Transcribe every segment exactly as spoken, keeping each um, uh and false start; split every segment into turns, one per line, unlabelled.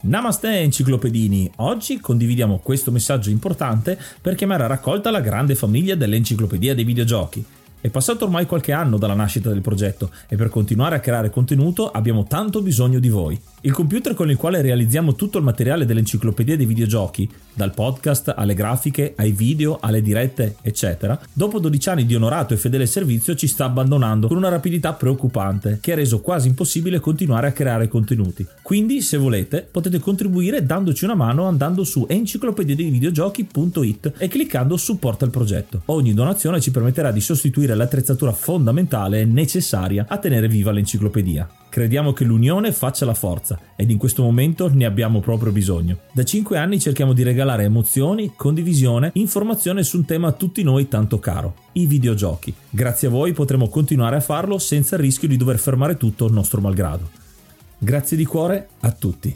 Namaste enciclopedini, oggi condividiamo questo messaggio importante per chiamare a raccolta la grande famiglia dell'enciclopedia dei videogiochi. È passato ormai qualche anno dalla nascita del progetto e per continuare a creare contenuto abbiamo tanto bisogno di voi. Il computer con il quale realizziamo tutto il materiale dell'enciclopedia dei videogiochi, dal podcast alle grafiche, ai video, alle dirette, eccetera, dopo dodici anni di onorato e fedele servizio ci sta abbandonando con una rapidità preoccupante che ha reso quasi impossibile continuare a creare contenuti. Quindi, se volete, potete contribuire dandoci una mano andando su enciclopedia dei videogiochi punto it e cliccando supporta il progetto. Ogni donazione ci permetterà di sostituire l'attrezzatura fondamentale e necessaria a tenere viva l'enciclopedia. Crediamo che l'unione faccia la forza ed in questo momento ne abbiamo proprio bisogno. Da cinque anni cerchiamo di regalare emozioni, condivisione, informazione su un tema a tutti noi tanto caro, i videogiochi. Grazie a voi potremo continuare a farlo senza il rischio di dover fermare tutto nostro malgrado. Grazie di cuore a tutti.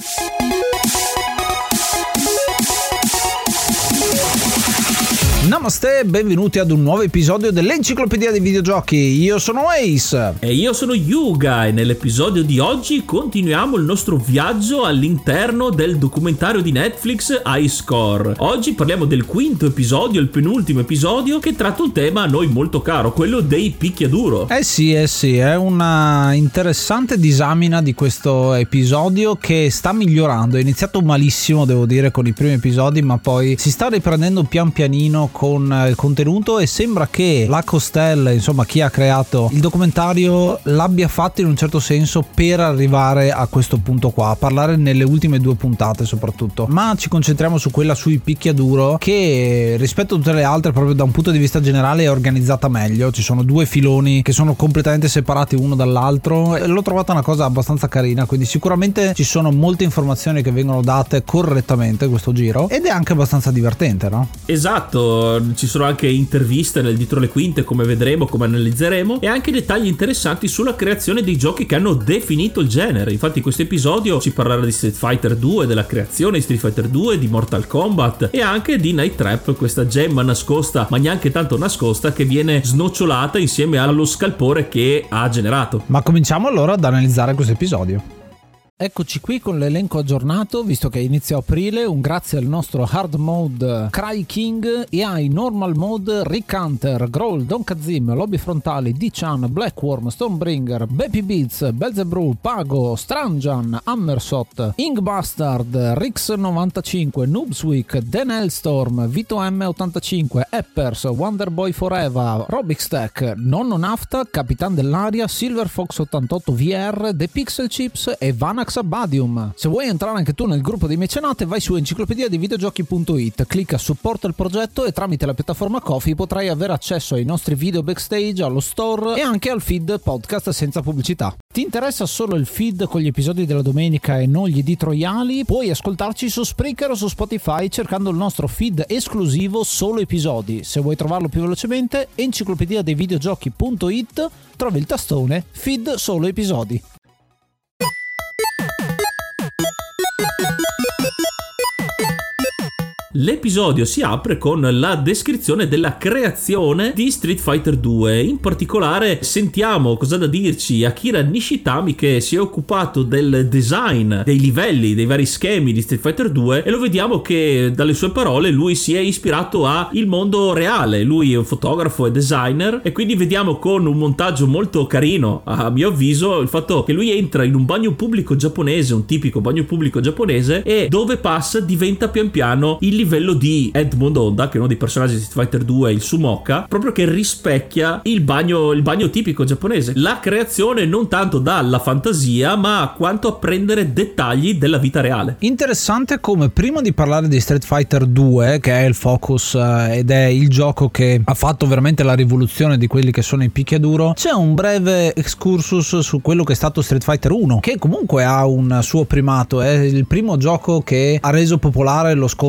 Namaste e benvenuti ad un nuovo episodio dell'Enciclopedia dei Videogiochi. Io sono Ace.
E io sono Yuga e nell'episodio di oggi continuiamo il nostro viaggio all'interno del documentario di Netflix High Score. Oggi parliamo del quinto episodio, il penultimo episodio, che tratta un tema a noi molto caro, quello dei picchiaduro.
Eh sì, eh sì, è una interessante disamina di questo episodio che sta migliorando. È iniziato malissimo, devo dire, con i primi episodi, ma poi si sta riprendendo pian pianino con il contenuto e sembra che la Costella, insomma chi ha creato il documentario, l'abbia fatto in un certo senso per arrivare a questo punto qua, a parlare nelle ultime due puntate soprattutto, ma ci concentriamo su quella sui picchiaduro che rispetto a tutte le altre proprio da un punto di vista generale è organizzata meglio. Ci sono due filoni che sono completamente separati uno dall'altro e l'ho trovata una cosa abbastanza carina, quindi sicuramente ci sono molte informazioni che vengono date correttamente questo giro ed è anche abbastanza divertente, no?
Esatto. Ci sono anche interviste nel dietro le quinte, come vedremo, come analizzeremo, e anche dettagli interessanti sulla creazione dei giochi che hanno definito il genere. Infatti in questo episodio ci parlerà di Street Fighter due, della creazione di Street Fighter due, di Mortal Kombat e anche di Night Trap, questa gemma nascosta ma neanche tanto nascosta che viene snocciolata insieme allo scalpore che ha generato.
Ma cominciamo allora ad analizzare questo episodio. Eccoci qui con l'elenco aggiornato, visto che è inizio aprile. Un grazie al nostro hard mode Cry King e ai normal mode Rick Hunter, Growl, Don Kazim, Lobby Frontali, D-Chan, Blackworm, Stonebringer, Baby Beats, Belzebrew, Pago, Stranjan, Hammersot, Ink Bastard, Rix novantacinque, Noobsweek, Dan Hellstorm, Vito M ottantacinque, Eppers, Wonderboy Forever, Robix Tech, Nonno Nafta, Capitan dell'Aria, Silver Fox ottantotto V R, The Pixel Chips e Vanax Abadium. Se vuoi entrare anche tu nel gruppo dei mecenate, vai su enciclopedia dei videogiochi punto it, clicca supporta il progetto e tramite la piattaforma Ko-fi potrai avere accesso ai nostri video backstage, allo store e anche al feed podcast senza pubblicità. Ti interessa solo il feed con gli episodi della domenica e non gli editoriali? Puoi ascoltarci su Spreaker o su Spotify cercando il nostro feed esclusivo solo episodi. Se vuoi trovarlo più velocemente, enciclopedia dei videogiochi punto it, trovi il tastone feed solo episodi.
L'episodio si apre con la descrizione della creazione di Street Fighter due. In particolare sentiamo cosa da dirci Akira Nishitami, che si è occupato del design dei livelli, dei vari schemi di Street Fighter due, e lo vediamo che dalle sue parole lui si è ispirato a il mondo reale. Lui è un fotografo e designer e quindi vediamo con un montaggio molto carino, a mio avviso, il fatto che lui entra in un bagno pubblico giapponese, un tipico bagno pubblico giapponese, e dove passa diventa pian piano il livello di Edmond Honda, che è uno dei personaggi di Street Fighter due, il Sumoka, proprio che rispecchia il bagno il bagno tipico giapponese. La creazione non tanto dalla fantasia ma quanto a prendere dettagli della vita reale.
Interessante come prima di parlare di Street Fighter due, che è il focus eh, ed è il gioco che ha fatto veramente la rivoluzione di quelli che sono i picchiaduro, c'è un breve excursus su quello che è stato Street Fighter uno, che comunque ha un suo primato. È il primo gioco che ha reso popolare lo scontro uno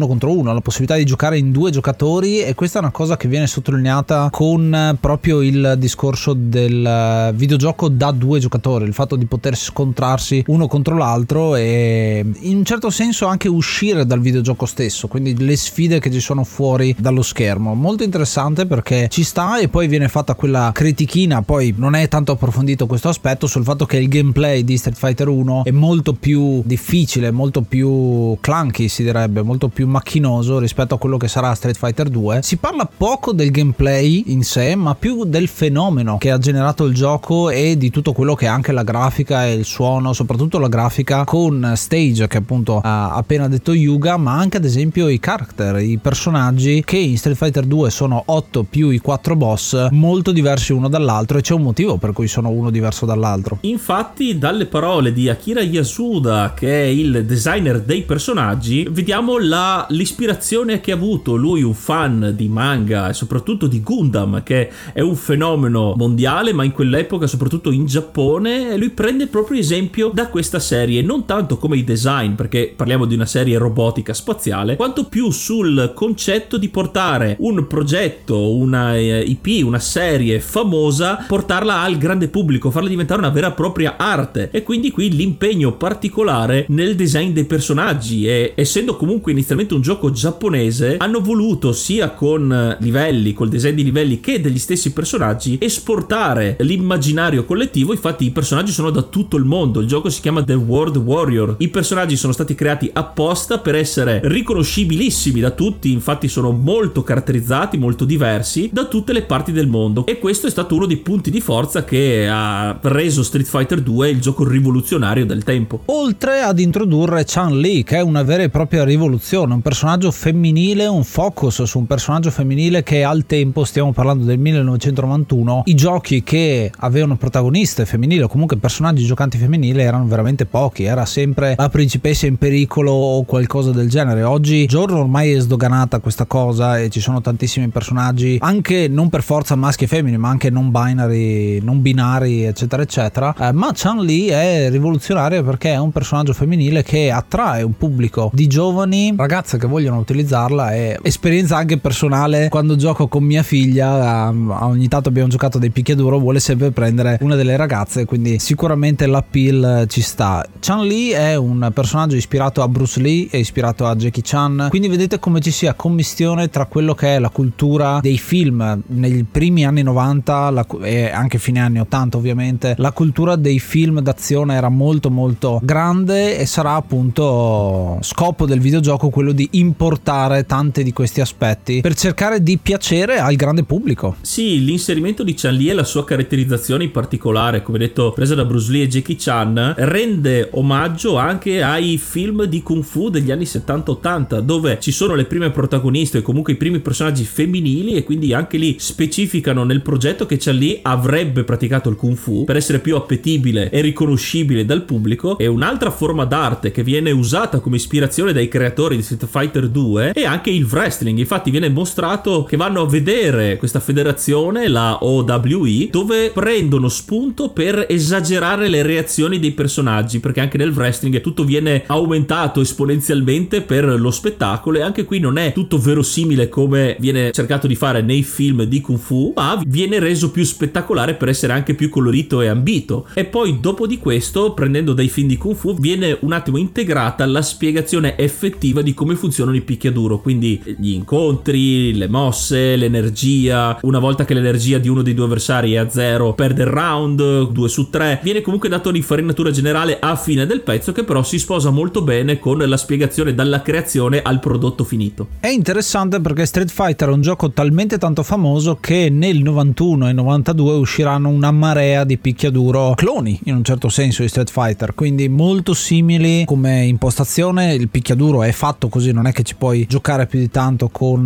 contro uno, la possibilità di giocare in due giocatori, e questa è una cosa che viene sottolineata con proprio il discorso del videogioco da due giocatori, il fatto di poter scontrarsi uno contro l'altro e in un certo senso anche uscire dal videogioco stesso, quindi le sfide che ci sono fuori dallo schermo. Molto interessante perché ci sta. E poi viene fatta quella critichina, poi non è tanto approfondito questo aspetto, sul fatto che il gameplay di Street Fighter uno è molto più difficile, molto più clunky, si direbbe, molto più macchinoso rispetto a quello che sarà Street Fighter due. Si parla poco del gameplay in sé, ma più del fenomeno che ha generato il gioco e di tutto quello che è anche la grafica e il suono, soprattutto la grafica con Stage, che appunto ha appena detto Yuga, ma anche ad esempio i character, i personaggi, che in Street Fighter due sono otto più i quattro boss, molto diversi uno dall'altro, e c'è un motivo per cui sono uno diverso dall'altro.
Infatti, dalle parole di Akira Yasuda, che è il designer dei personaggi, vediamo la, l'ispirazione che ha avuto. Lui, un fan di manga e soprattutto di Gundam, che è un fenomeno mondiale, ma in quell'epoca soprattutto in Giappone, e lui prende proprio esempio da questa serie, non tanto come i design, perché parliamo di una serie robotica spaziale, quanto più sul concetto di portare un progetto, una I P, una serie famosa, portarla al grande pubblico, farla diventare una vera e propria arte. E quindi qui l'impegno particolare nel design dei personaggi, e essendo comunque inizialmente un gioco giapponese, hanno voluto sia con livelli, col design di livelli, che degli stessi personaggi esportare l'immaginario collettivo. Infatti i personaggi sono da tutto il mondo, il gioco si chiama The World Warrior, i personaggi sono stati creati apposta per essere riconoscibilissimi da tutti, infatti sono molto caratterizzati, molto diversi da tutte le parti del mondo, e questo è stato uno dei punti di forza che ha reso Street Fighter due il gioco rivoluzionario del tempo.
Oltre ad introdurre Chun-Li, che è una vera e propria rivoluzione, un personaggio femminile, un focus su un personaggio femminile che al tempo, stiamo parlando del millenovecentonovantuno, i giochi che avevano protagoniste femminili o comunque personaggi giocanti femminili erano veramente pochi, era sempre la principessa in pericolo o qualcosa del genere. Oggi giorno ormai è sdoganata questa cosa e ci sono tantissimi personaggi, anche non per forza maschi e femmine, ma anche non binary, non binari, eccetera eccetera. Eh, ma Chun-Li è rivoluzionaria perché è un personaggio femminile che attrae un pubblico di giovani ragazze che vogliono utilizzarla. E esperienza anche personale, quando gioco con mia figlia, eh, ogni tanto abbiamo giocato dei picchiaduro, vuole sempre prendere una delle ragazze, quindi sicuramente l'appeal ci sta. Chun-Li è un personaggio ispirato a Bruce Lee e ispirato a Jackie Chan, quindi vedete come ci sia commistione tra quello che è la cultura dei film negli primi anni novanta la, e anche fine anni ottanta. Ovviamente la cultura dei film d'azione era molto molto grande, e sarà appunto scopo del videogioco quello di importare tanti di questi aspetti per cercare di piacere al grande pubblico.
Sì, l'inserimento di Chun-Li e la sua caratterizzazione in particolare, come detto, presa da Bruce Lee e Jackie Chan, rende omaggio anche ai film di Kung Fu degli anni settanta ottanta, dove ci sono le prime protagoniste e comunque i primi personaggi femminili, e quindi anche lì specificano nel progetto che Chun-Li avrebbe praticato il Kung Fu per essere più appetibile e riconoscibile dal pubblico. E un'altra forma d'arte che viene usata come ispirazione dai creatori di Street Fighter due è anche il wrestling. Infatti viene mostrato che vanno a vedere questa federazione, la O W E, dove prendono spunto per esagerare le reazioni dei personaggi, perché anche nel wrestling tutto viene aumentato esponenzialmente per lo spettacolo, e anche qui non è tutto verosimile come viene cercato di fare nei film di Kung Fu, ma viene reso più spettacolare per essere anche più colorito e ambito. E poi dopo di questo, prendendo dai film di Kung Fu, viene un attimo integrata la spiegazione effettiva di come funzionano i picchiaduro, quindi gli incontri, le mosse, l'energia. Una volta che l'energia di uno dei due avversari è a zero, perde il round, due su tre. Viene comunque dato un'infarinatura generale a fine del pezzo, che però si sposa molto bene con la spiegazione dalla creazione al prodotto finito.
È interessante perché Street Fighter è un gioco talmente tanto famoso che nel novantuno e novantadue usciranno una marea di picchiaduro cloni, in un certo senso, di Street Fighter, quindi molto simili come impostazione. Il picchiaduro è fatto così, non è che ci puoi giocare più di tanto con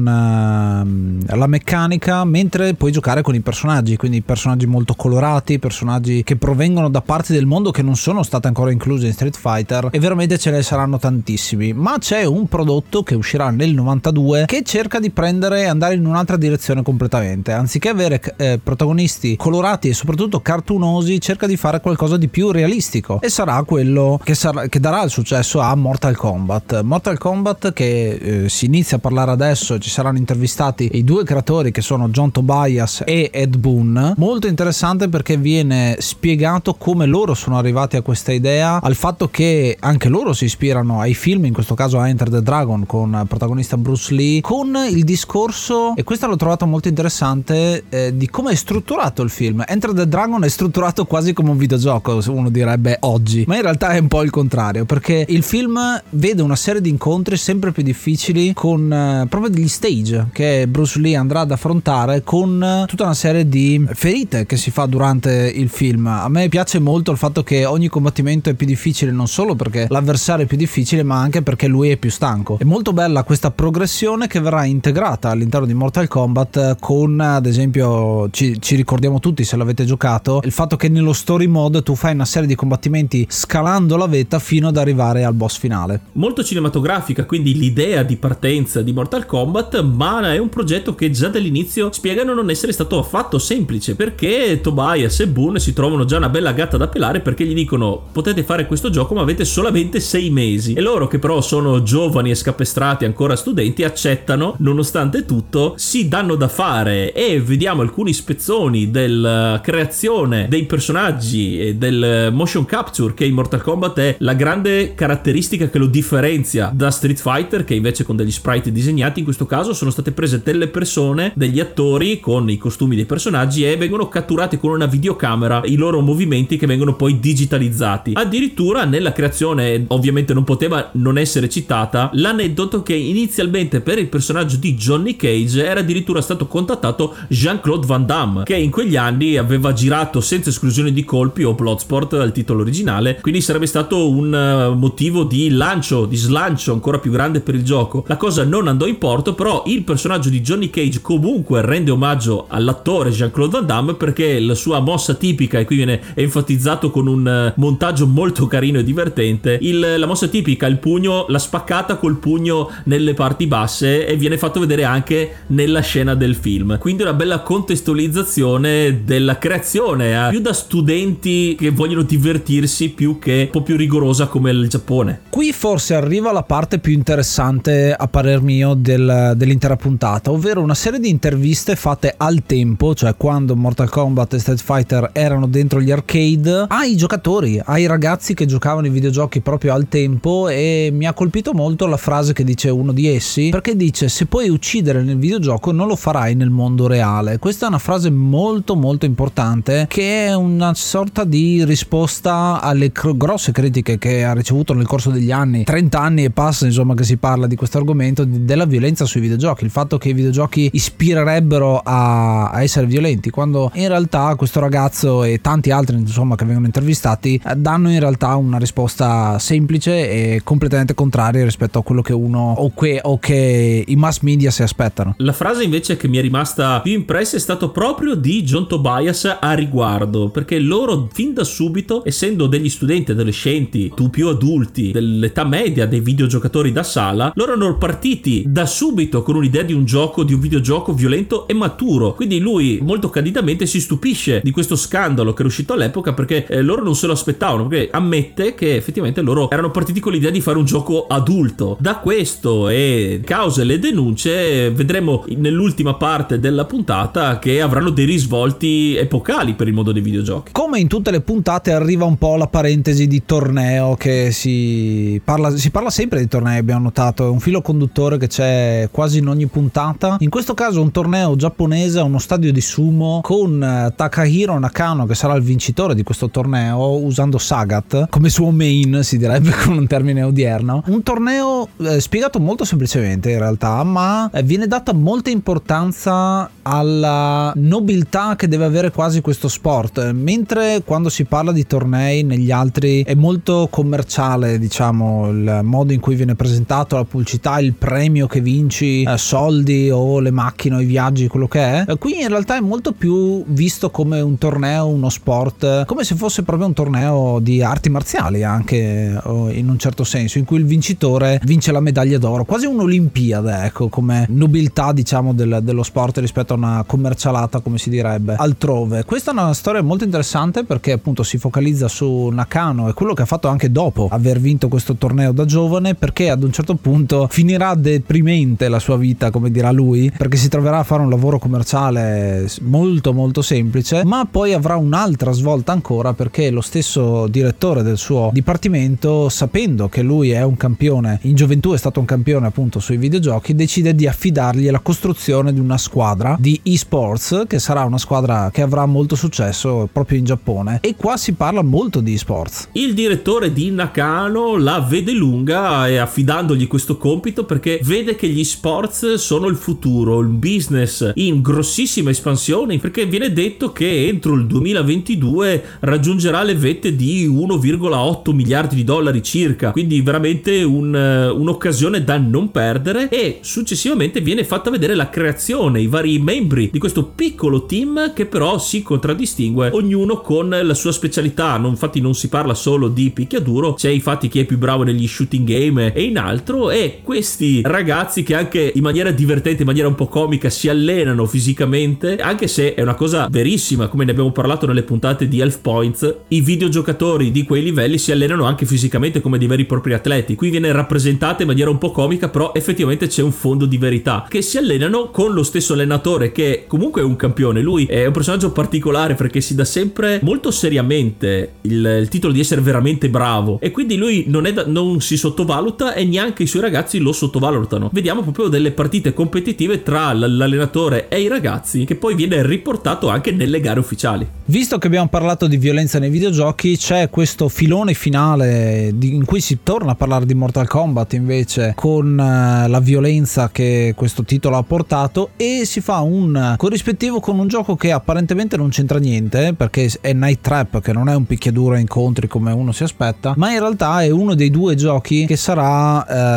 uh, la meccanica, mentre puoi giocare con i personaggi, quindi personaggi molto colorati, personaggi che provengono da parti del mondo che non sono state ancora incluse in Street Fighter, e veramente ce ne saranno tantissimi. Ma c'è un prodotto che uscirà nel novantadue che cerca di prendere e andare in un'altra direzione completamente. Anziché avere eh, protagonisti colorati e soprattutto cartunosi, cerca di fare qualcosa di più realistico, e sarà quello che, sarà, che darà il successo a Mortal Kombat. Mortal Kombat Kombat, che eh, si inizia a parlare adesso, ci saranno intervistati i due creatori che sono John Tobias e Ed Boon. Molto interessante perché viene spiegato come loro sono arrivati a questa idea, al fatto che anche loro si ispirano ai film, in questo caso a Enter the Dragon con protagonista Bruce Lee, con il discorso, e questo l'ho trovato molto interessante, eh, di come è strutturato il film. Enter the Dragon è strutturato quasi come un videogioco, uno direbbe oggi, ma in realtà è un po' il contrario, perché il film vede una serie di incontri sempre più difficili con eh, proprio degli stage che Bruce Lee andrà ad affrontare, con eh, tutta una serie di ferite che si fa durante il film. A me piace molto il fatto che ogni combattimento è più difficile, non solo perché l'avversario è più difficile, ma anche perché lui è più stanco. È molto bella questa progressione che verrà integrata all'interno di Mortal Kombat con, ad esempio, ci, ci ricordiamo tutti, se l'avete giocato, il fatto che nello story mode tu fai una serie di combattimenti scalando la vetta fino ad arrivare al boss finale.
Molto cinematografica quindi l'idea di partenza di Mortal Kombat, ma è un progetto che già dall'inizio spiegano non essere stato affatto semplice, perché Tobias e Boon si trovano già una bella gatta da pelare, perché gli dicono potete fare questo gioco ma avete solamente sei mesi, e loro, che però sono giovani e scapestrati, ancora studenti, accettano nonostante tutto, si danno da fare, e vediamo alcuni spezzoni della creazione dei personaggi e del motion capture, che in Mortal Kombat è la grande caratteristica che lo differenzia da Street Fighter, che invece con degli sprite disegnati. In questo caso sono state prese delle persone, degli attori con i costumi dei personaggi, e vengono catturati con una videocamera i loro movimenti, che vengono poi digitalizzati. Addirittura nella creazione, ovviamente non poteva non essere citata l'aneddoto che inizialmente per il personaggio di Johnny Cage era addirittura stato contattato Jean-Claude Van Damme, che in quegli anni aveva girato Senza esclusione di colpi o Bloodsport al titolo originale, quindi sarebbe stato un motivo di lancio, di slancio ancora più grande per il gioco. La cosa non andò in porto, però il personaggio di Johnny Cage comunque rende omaggio all'attore Jean-Claude Van Damme, perché la sua mossa tipica, e qui viene enfatizzato con un montaggio molto carino e divertente, il, la mossa tipica, il pugno, la spaccata col pugno nelle parti basse, e viene fatto vedere anche nella scena del film. Quindi una bella contestualizzazione della creazione, eh, più da studenti che vogliono divertirsi più che un po' più rigorosa come il Giappone.
Qui forse arriva la parte più interessante a parer mio del, dell'intera puntata, ovvero una serie di interviste fatte al tempo, cioè quando Mortal Kombat e Street Fighter erano dentro gli arcade, ai giocatori, ai ragazzi che giocavano i videogiochi proprio al tempo. E mi ha colpito molto la frase che dice uno di essi, perché dice: se puoi uccidere nel videogioco non lo farai nel mondo reale. Questa è una frase molto molto importante, che è una sorta di risposta alle cr- grosse critiche che ha ricevuto nel corso degli anni, trenta anni e passa, insomma, che si parla di questo argomento, di, della violenza sui videogiochi, il fatto che i videogiochi ispirerebbero a, a essere violenti, quando in realtà questo ragazzo e tanti altri, insomma, che vengono intervistati danno in realtà una risposta semplice e completamente contraria rispetto a quello che uno o che, o che i mass media si aspettano.
La frase invece che mi è rimasta più impressa è stato proprio di John Tobias a riguardo, perché loro fin da subito, essendo degli studenti adolescenti, tu più adulti, dell'età media dei videogiocatori da sala, loro erano partiti da subito con un'idea di un gioco, di un videogioco violento e maturo. Quindi lui molto candidamente si stupisce di questo scandalo che era uscito all'epoca, perché eh, loro non se lo aspettavano, perché ammette che effettivamente loro erano partiti con l'idea di fare un gioco adulto. Da questo e cause le denunce vedremo nell'ultima parte della puntata che avranno dei risvolti epocali per il mondo dei videogiochi.
Come in tutte le puntate arriva un po' la parentesi di torneo, che si parla, si parla sempre di tornei, abbiamo notato, è un filo conduttore che c'è quasi in ogni puntata. In questo caso un torneo giapponese a uno stadio di sumo con Takahiro Nakano che sarà il vincitore di questo torneo, usando Sagat come suo main, si direbbe con un termine odierno. Un torneo eh, spiegato molto semplicemente in realtà, ma eh, viene data molta importanza alla nobiltà che deve avere quasi questo sport, mentre quando si parla di tornei negli altri è molto commerciale, diciamo, il modo in cui viene presentato, la pubblicità, il premio che vinci, eh, soldi o le macchine o i viaggi, quello che è. Eh, qui in realtà è molto più visto come un torneo, uno sport, come se fosse proprio un torneo di arti marziali anche, in un certo senso, in cui il vincitore vince la medaglia d'oro, quasi un'olimpiade, ecco, come nobiltà, diciamo, del, dello sport rispetto a una commercialata, come si direbbe altrove. Questa è una storia molto interessante perché appunto si focalizza su Nakano e quello che ha fatto anche dopo aver vinto questo torneo da giovane, perché ad un certo certo punto finirà deprimente la sua vita, come dirà lui, perché si troverà a fare un lavoro commerciale molto molto semplice, ma poi avrà un'altra svolta ancora, perché lo stesso direttore del suo dipartimento, sapendo che lui è un campione, in gioventù è stato un campione appunto sui videogiochi, decide di affidargli la costruzione di una squadra di eSports, che sarà una squadra che avrà molto successo proprio in Giappone, e qua si parla molto di eSports.
Il direttore di Nakano la vede lunga e affidandogli questo compito perché vede che gli sports sono il futuro, il business in grossissima espansione, perché viene detto che entro il duemilaventidue raggiungerà le vette di uno virgola otto miliardi di dollari circa, quindi veramente un, un'occasione da non perdere. E successivamente viene fatta vedere la creazione, i vari membri di questo piccolo team che però si contraddistingue ognuno con la sua specialità. Non, infatti non si parla solo di picchiaduro, c'è infatti chi è più bravo negli shooting game e in altro, e questi ragazzi che anche in maniera divertente, in maniera un po' comica, si allenano fisicamente, anche se è una cosa verissima, come ne abbiamo parlato nelle puntate di Health Points, i videogiocatori di quei livelli si allenano anche fisicamente come dei veri e propri atleti. Qui viene rappresentata in maniera un po' comica, però effettivamente c'è un fondo di verità, che si allenano con lo stesso allenatore che comunque è un campione. Lui è un personaggio particolare perché si dà sempre molto seriamente il, il titolo di essere veramente bravo, e quindi lui non, è da, non si sottovaluta e neanche i suoi ragazzi lo sottovalutano. Vediamo proprio delle partite competitive tra l'allenatore e i ragazzi, che poi viene riportato anche nelle gare ufficiali.
Visto che abbiamo parlato di violenza nei videogiochi, c'è questo filone finale di, in cui si torna a parlare di Mortal Kombat invece, con uh, la violenza che questo titolo ha portato, e si fa un corrispettivo con un gioco che apparentemente non c'entra niente, perché è Night Trap, che non è un picchiaduro a incontri come uno si aspetta, ma in realtà è uno dei due giochi che sarà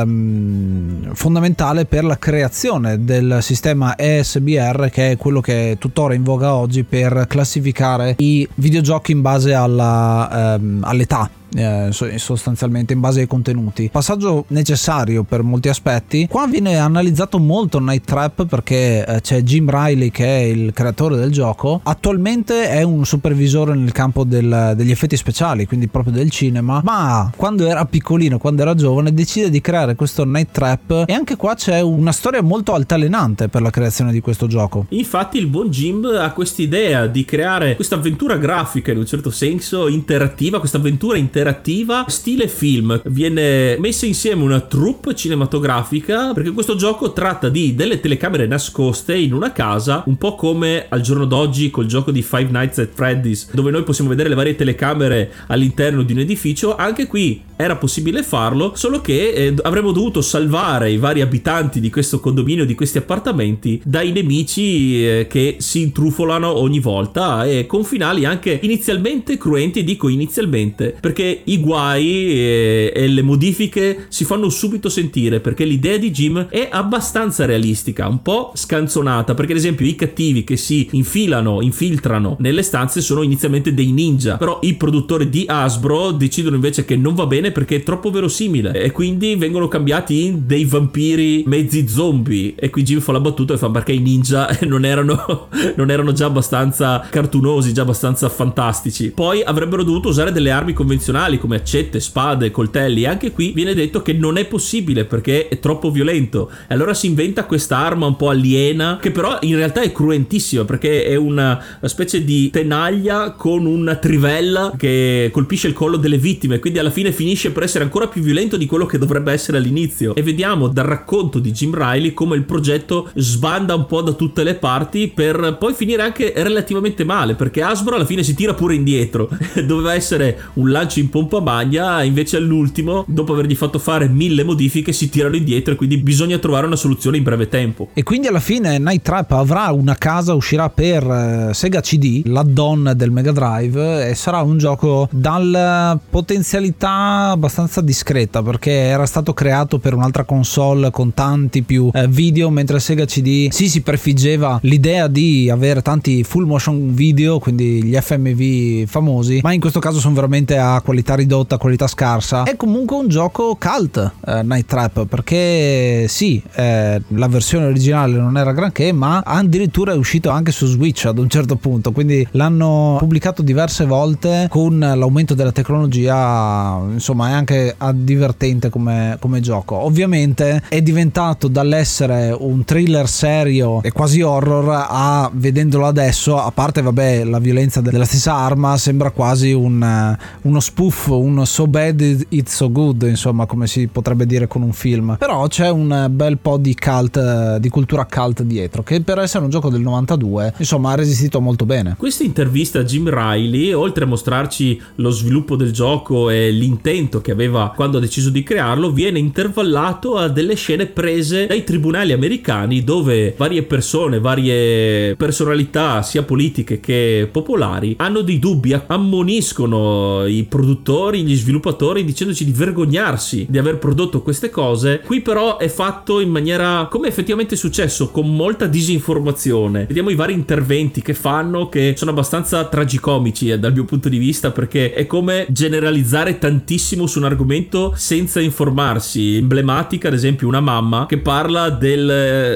um, fondamentale per la creazione del sistema E S B R, che è quello che è tuttora in voga oggi per classificare i videogiochi in base alla, um, all'età. Eh, sostanzialmente in base ai contenuti, passaggio necessario per molti aspetti. Qua viene analizzato molto Night Trap perché eh, c'è Jim Riley, che è il creatore del gioco, attualmente è un supervisore nel campo del, degli effetti speciali, quindi proprio del cinema, ma quando era piccolino, quando era giovane, decide di creare questo Night Trap, e anche qua c'è una storia molto altalenante per la creazione di questo gioco.
Infatti il buon Jim ha quest'idea di creare questa avventura grafica, in un certo senso interattiva, questa avventura interattiva stile film. Viene messa insieme una troupe cinematografica, perché questo gioco tratta di delle telecamere nascoste in una casa, un po' come al giorno d'oggi col gioco di Five Nights at Freddy's, dove noi possiamo vedere le varie telecamere all'interno di un edificio. Anche qui era possibile farlo, solo che eh, avremmo dovuto salvare i vari abitanti di questo condominio, di questi appartamenti, dai nemici eh, che si intrufolano ogni volta, e con finali anche inizialmente cruenti. Dico inizialmente perché i guai e, e le modifiche si fanno subito sentire, perché l'idea di Jim è abbastanza realistica, un po' scanzonata, perché ad esempio i cattivi che si infilano, infiltrano nelle stanze sono inizialmente dei ninja, però i produttori di Hasbro decidono invece che non va bene perché è troppo verosimile, e quindi vengono cambiati in dei vampiri mezzi zombie. E qui Jim fa la battuta e fa: perché i ninja non erano non erano già abbastanza cartunosi, già abbastanza fantastici. Poi avrebbero dovuto usare delle armi convenzionali come accette, spade, coltelli, e anche qui viene detto che non è possibile perché è troppo violento, e allora si inventa questa arma un po' aliena, che però in realtà è cruentissima, perché è una specie di tenaglia con una trivella che colpisce il collo delle vittime, quindi alla fine finisce per essere ancora più violento di quello che dovrebbe essere all'inizio. E vediamo dal racconto di Jim Riley come il progetto sbanda un po' da tutte le parti, per poi finire anche relativamente male, perché Hasbro alla fine si tira pure indietro. Doveva essere un lancio in pompa magna, invece all'ultimo, dopo avergli fatto fare mille modifiche, si tirano indietro, e quindi bisogna trovare una soluzione in breve tempo.
E quindi alla fine Night Trap avrà una casa, uscirà per Sega C D, l'add-on del Mega Drive, e sarà un gioco dalla potenzialità abbastanza discreta, perché era stato creato per un'altra console con tanti più eh, video, mentre Sega C D sì si prefiggeva l'idea di avere tanti full motion video, quindi gli F M V famosi, ma in questo caso sono veramente a qualità ridotta, qualità scarsa. È comunque un gioco cult, eh, Night Trap, perché sì, eh, la versione originale non era granché, ma addirittura è uscito anche su Switch ad un certo punto, quindi l'hanno pubblicato diverse volte. Con l'aumento della tecnologia, insomma, insomma è anche divertente come, come gioco. Ovviamente è diventato dall'essere un thriller serio e quasi horror a, vedendolo adesso, a parte vabbè la violenza della stessa arma, sembra quasi un, uno spoof, un so bad it's so good, insomma, come si potrebbe dire con un film. Però c'è un bel po' di cult, di cultura cult dietro, che per essere un gioco del novantadue insomma ha resistito molto bene.
Questa intervista a Jim Riley, oltre a mostrarci lo sviluppo del gioco e l'intento che aveva quando ha deciso di crearlo, viene intervallato a delle scene prese dai tribunali americani, dove varie persone, varie personalità sia politiche che popolari hanno dei dubbi, ammoniscono i produttori, gli sviluppatori, dicendoci di vergognarsi di aver prodotto queste cose. Qui però è fatto in maniera, come effettivamente è successo, con molta disinformazione. Vediamo i vari interventi che fanno, che sono abbastanza tragicomici eh, dal mio punto di vista, perché è come generalizzare tantissimo su un argomento senza informarsi. Emblematica ad esempio una mamma che parla del,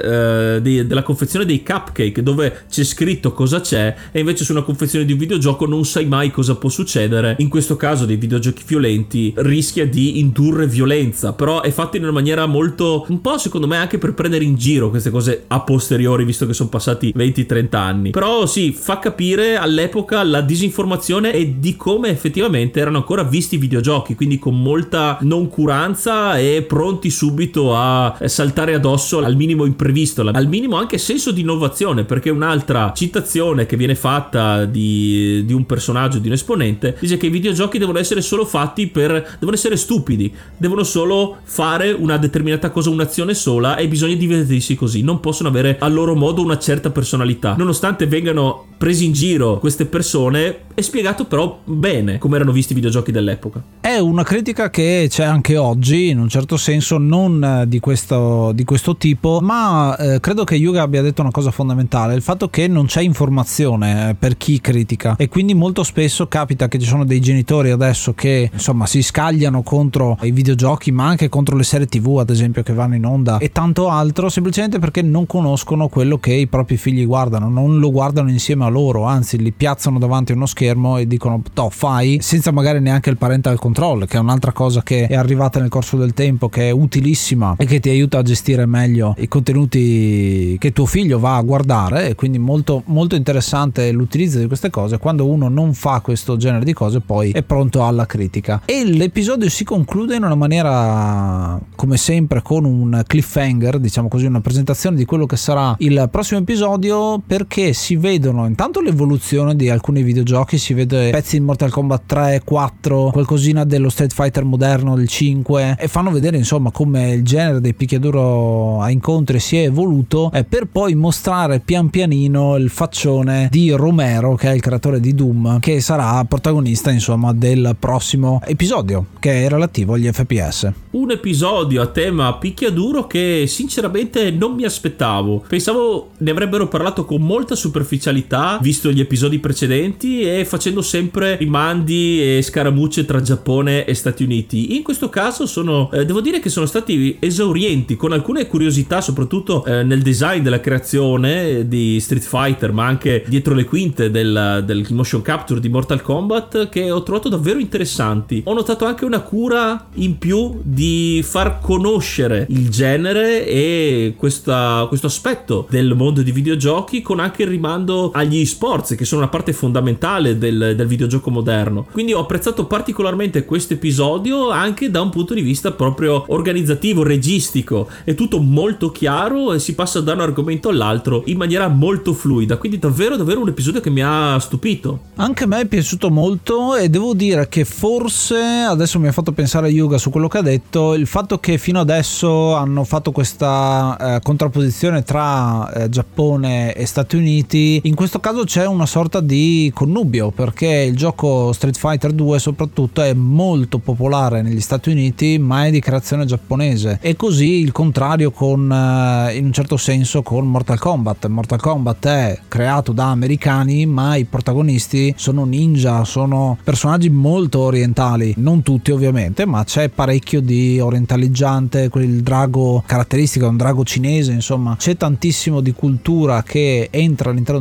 eh, di, della confezione dei cupcake, dove c'è scritto cosa c'è, e invece su una confezione di un videogioco non sai mai cosa può succedere. In questo caso dei videogiochi violenti rischia di indurre violenza, però è fatto in una maniera molto, un po' secondo me anche per prendere in giro queste cose a posteriori, visto che sono passati venti trenta anni. Però sì, fa capire all'epoca la disinformazione e di come effettivamente erano ancora visti i videogiochi, quindi con molta noncuranza e pronti subito a saltare addosso al minimo imprevisto, al minimo anche senso di innovazione, perché un'altra citazione che viene fatta di, di un personaggio, di un esponente, dice che i videogiochi devono essere solo fatti per, devono essere stupidi, devono solo fare una determinata cosa, un'azione sola, e bisogna divertirsi così, non possono avere a loro modo una certa personalità. Nonostante vengano presi in giro queste persone, è spiegato però bene come erano visti i videogiochi dell'epoca.
È una critica che c'è anche oggi, in un certo senso, non di questo, di questo tipo, ma eh, credo che Yuga abbia detto una cosa fondamentale, il fatto che non c'è informazione per chi critica, e quindi molto spesso capita che ci sono dei genitori adesso che insomma si scagliano contro i videogiochi, ma anche contro le serie tv ad esempio che vanno in onda e tanto altro, semplicemente perché non conoscono quello che i propri figli guardano, non lo guardano insieme a loro, anzi li piazzano davanti a uno schermo e dicono toh fai, senza magari neanche il parental control, che è un'altra cosa che è arrivata nel corso del tempo, che è utilissima e che ti aiuta a gestire meglio i contenuti che tuo figlio va a guardare. E quindi molto molto interessante l'utilizzo di queste cose. Quando uno non fa questo genere di cose poi è pronto alla critica. E l'episodio si conclude in una maniera, come sempre, con un cliffhanger, diciamo così, una presentazione di quello che sarà il prossimo episodio, perché si vedono intanto l'evoluzione di alcuni videogiochi, si vede pezzi di Mortal Kombat tre, quattro, qualcosina dello Street Fighter moderno, del cinque, e fanno vedere insomma come il genere dei picchiaduro a incontri si è evoluto, eh, per poi mostrare pian pianino il faccione di Romero, che è il creatore di Doom, che sarà protagonista insomma del prossimo episodio, che è relativo agli F P S.
Un episodio a tema picchiaduro che sinceramente non mi aspettavo. Pensavo ne avrebbero parlato con molta superficialità, visto gli episodi precedenti, e facendo sempre rimandi e scaramucce tra Giappone e Stati Uniti. In questo caso sono, eh, devo dire che sono stati esaurienti, con alcune curiosità, soprattutto eh, nel design della creazione di Street Fighter, ma anche dietro le quinte del, del motion capture di Mortal Kombat, che ho trovato davvero interessanti. Ho notato anche una cura in più di far conoscere il genere e questa, questo aspetto del mondo di videogiochi, con anche il rimando agli esports, che sono una parte fondamentale del, del videogioco moderno. Quindi ho apprezzato particolarmente questo episodio anche da un punto di vista proprio organizzativo, registico. È tutto molto chiaro e si passa da un argomento all'altro in maniera molto fluida, quindi davvero davvero un episodio che mi ha stupito.
Anche a me è piaciuto molto, e devo dire che forse adesso mi ha fatto pensare a Yuga su quello che ha detto, il fatto che fino adesso hanno fatto questa eh, contrapposizione tra eh, Giappone e Stati Uniti. In questo caso c'è una sorta di connubio, perché il gioco Street Fighter due soprattutto è molto popolare negli Stati Uniti, ma è di creazione giapponese, e così il contrario con eh, in un certo senso con Mortal Kombat. Mortal Kombat è creato da americani, ma i protagonisti sono ninja, sono personaggi molto orientali, non tutti ovviamente, ma c'è parecchio di orientaleggiante, quel drago caratteristico, un drago cinese, insomma c'è tantissimo di cultura che entra all'interno del gioco,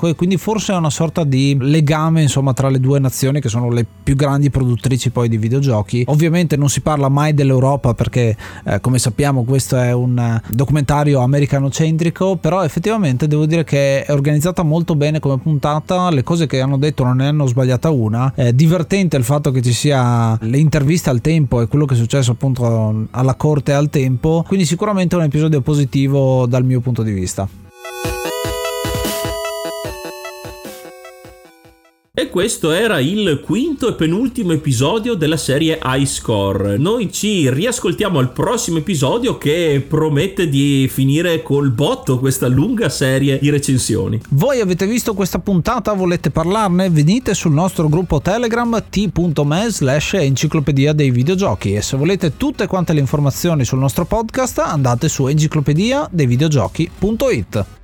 gioco, e quindi forse è una sorta di legame insomma tra le due nazioni che sono le più grandi produttrici poi di videogiochi. Ovviamente non si parla mai dell'Europa perché eh, come sappiamo questo è un documentario americanocentrico, però effettivamente devo dire che è organizzata molto bene come puntata, le cose che hanno detto non ne hanno sbagliata una. È divertente il fatto che ci sia le interviste al tempo e quello che è successo appunto alla corte al tempo, quindi sicuramente è un episodio positivo dal mio punto di vista.
E questo era il quinto e penultimo episodio della serie iScore. Noi ci riascoltiamo al prossimo episodio, che promette di finire col botto questa lunga serie di recensioni.
Voi avete visto questa puntata? Volete parlarne? Venite sul nostro gruppo Telegram t.me slash enciclopedia dei videogiochi, e se volete tutte quante le informazioni sul nostro podcast andate su enciclopedia dei videogiochi punto it.